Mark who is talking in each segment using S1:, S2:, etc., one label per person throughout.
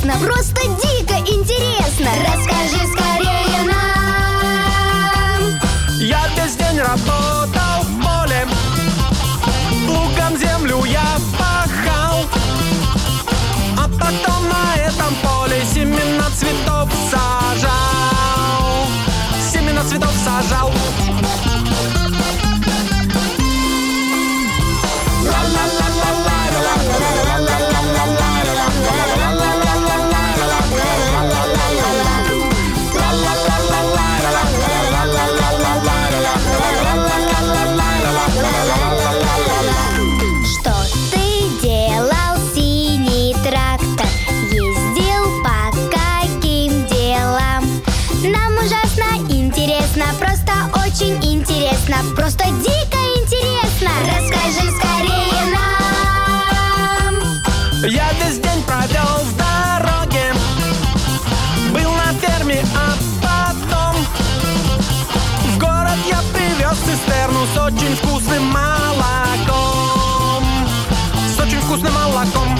S1: интересно, просто дико интересно. Расскажи скорее нам.
S2: Я весь день работал в поле, плугом землю я пахал, а потом на этом поле семена цветов сажал. Семена цветов сажал.
S1: Что ты делал, синий трактор? Ездил по каким делам? Нам ужасно интересно, просто очень интересно, просто дико интересно. Расскажи скорее нам.
S2: Я весь день провел в дороге, был на ферме, а потом в город я привез цистерну с очень вкусным молоком. С очень вкусным молоком.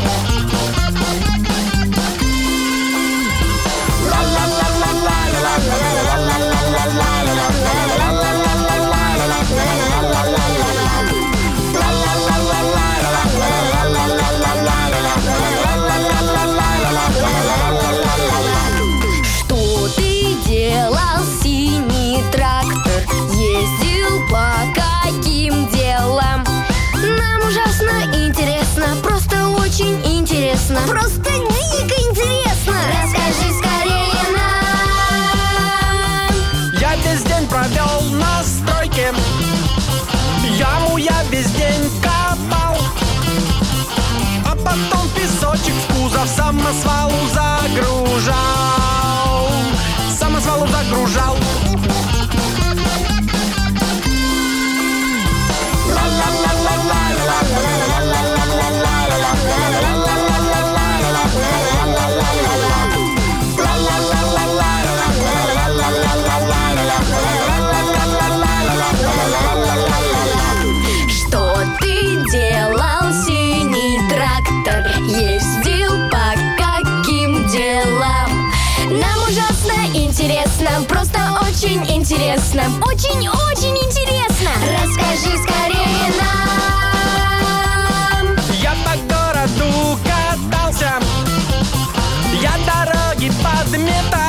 S1: Что ты делал, синий трактор? Ездил по каким делам? Нам ужасно интересно, просто очень интересно, просто дико интересно. Расскажи скорее нам.
S2: Я весь день провел на стройке, яму я весь день копал, а потом песочек в кузов самосвалу загружал. Самосвалу загружал.
S1: Что ты делал, синий трактор? Ездил по каким делам? Нам ужасно интересно, просто очень интересно, очень-очень интересно. Расскажи скорее нам.
S2: Я по городу катался, я дороги подметал.